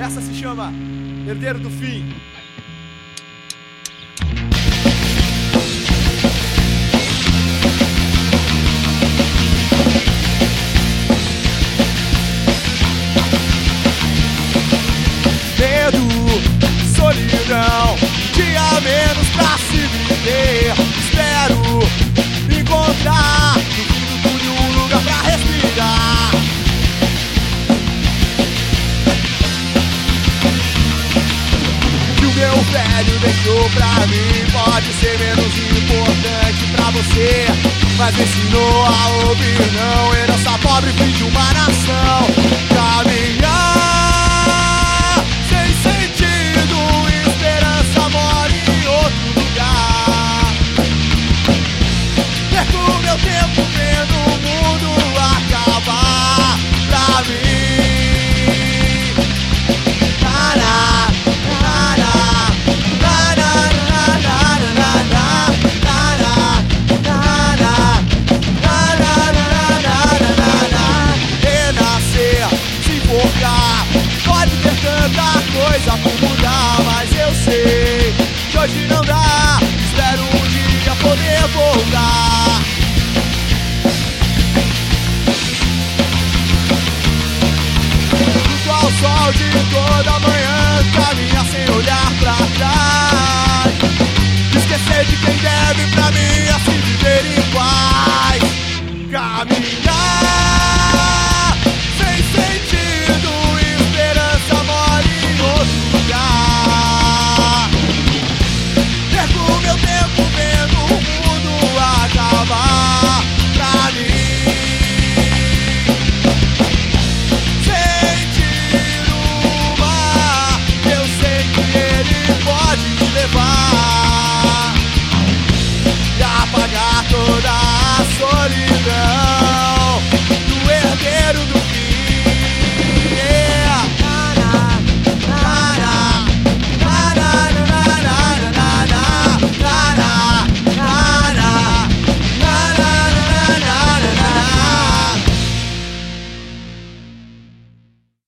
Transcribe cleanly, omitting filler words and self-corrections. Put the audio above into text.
Essa se chama Herdeiro do Fim. Medo, solidão, dia menos pra se viver. Espero encontrar no fim do túnel um lugar pra respirar. Que o meu velho deixou pra mim pode ser menos importante pra você, mas me ensinou a ouvir não. Herança pobre, fim de uma nação. Caminhar sem sentido, esperança mora em outro lugar. Perco meu tempo vendo o mundo acabar pra mim. Renascer, se enforcar, pode ter tanta coisa por mudar, mas eu sei que hoje não dá. Espero um dia poder voltar. Junto ao sol de toda manhã, caminhar sem olhar pra